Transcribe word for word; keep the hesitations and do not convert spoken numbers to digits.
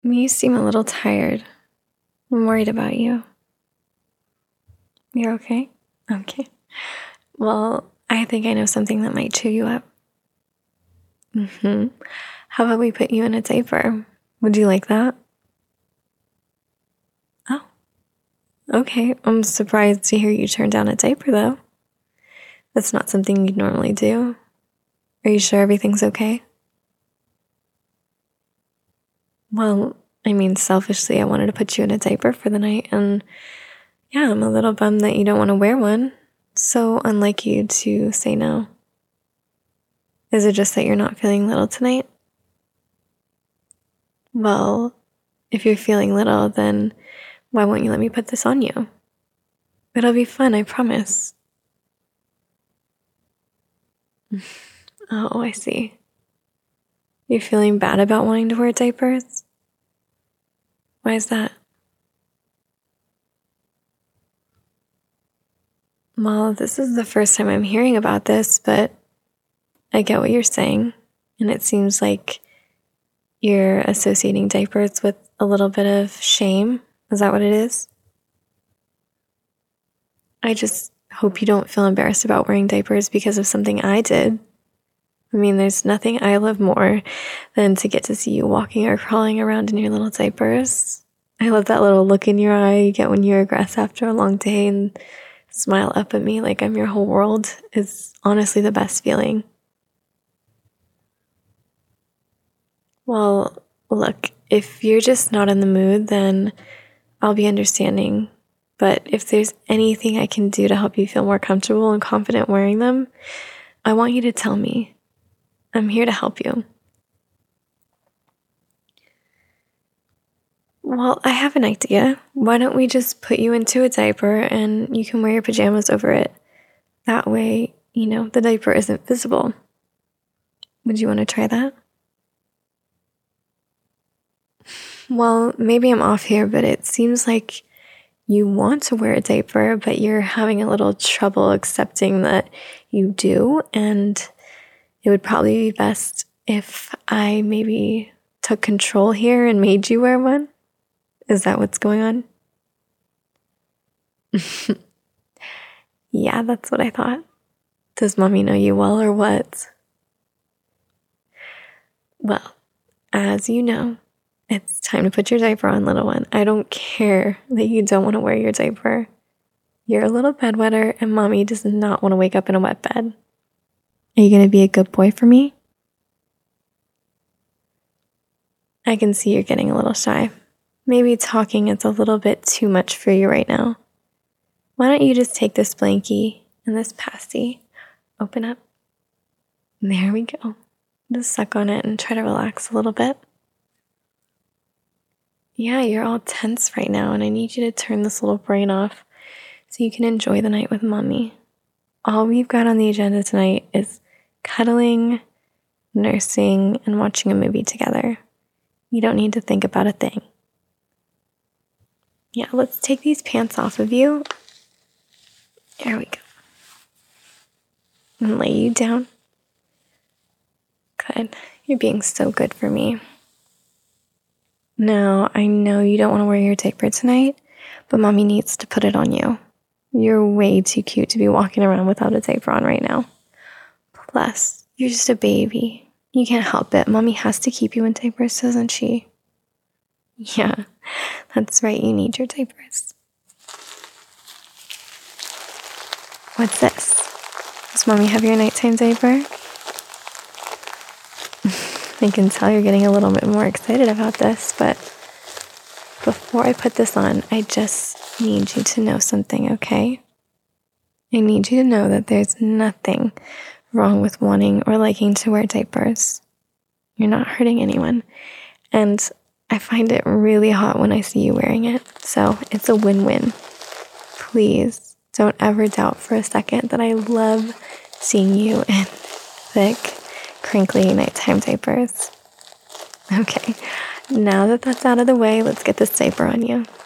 You seem a little tired. I'm worried about you. You're okay? Okay. Well, I think I know something that might cheer you up. Mm-hmm. How about we put you in a diaper? Would you like that? Oh, okay. I'm surprised to hear you turn down a diaper, though. That's not something you'd normally do. Are you sure everything's okay? Well, I mean, selfishly, I wanted to put you in a diaper for the night, and yeah, I'm a little bummed that you don't want to wear one. So unlike you to say no. Is it just that you're not feeling little tonight? Well, if you're feeling little, then why won't you let me put this on you? It'll be fun, I promise. Oh, I see. You're feeling bad about wanting to wear diapers? Why is that? Well, this is the first time I'm hearing about this, but I get what you're saying, and it seems like you're associating diapers with a little bit of shame. Is that what it is? I just hope you don't feel embarrassed about wearing diapers because of something I did. I mean, there's nothing I love more than to get to see you walking or crawling around in your little diapers. I love that little look in your eye you get when you regress after a long day and smile up at me like I'm your whole world. Is honestly the best feeling. Well, look, if you're just not in the mood, then I'll be understanding. But if there's anything I can do to help you feel more comfortable and confident wearing them, I want you to tell me. I'm here to help you. Well, I have an idea. Why don't we just put you into a diaper and you can wear your pajamas over it? That way, you know, the diaper isn't visible. Would you want to try that? Well, maybe I'm off here, but it seems like you want to wear a diaper, but you're having a little trouble accepting that you do, and it would probably be best if I maybe took control here and made you wear one. Is that what's going on? Yeah, that's what I thought. Does mommy know you well or what? Well, as you know, it's time to put your diaper on, little one. I don't care that you don't want to wear your diaper. You're a little bedwetter, and mommy does not want to wake up in a wet bed. Are you going to be a good boy for me? I can see you're getting a little shy. Maybe talking is a little bit too much for you right now. Why don't you just take this blankie and this pasty, open up. There we go. Just suck on it and try to relax a little bit. Yeah, you're all tense right now, and I need you to turn this little brain off so you can enjoy the night with mommy. All we've got on the agenda tonight is cuddling, nursing, and watching a movie together. You don't need to think about a thing. Yeah, let's take these pants off of you. There we go. And lay you down. Good. You're being so good for me. Now, I know you don't want to wear your diaper tonight, but mommy needs to put it on you. You're way too cute to be walking around without a diaper on right now. Plus, you're just a baby. You can't help it. Mommy has to keep you in diapers, doesn't she? Yeah, that's right. You need your diapers. What's this? Does mommy have your nighttime diaper? I can tell you're getting a little bit more excited about this, but before I put this on, I just need you to know something, okay? I need you to know that there's nothing wrong with wanting or liking to wear diapers. You're not hurting anyone, and I find it really hot when I see you wearing it, so it's a win-win. Please don't ever doubt for a second that I love seeing you in thick, crinkly nighttime diapers. Okay, now that that's out of the way, let's get this diaper on you.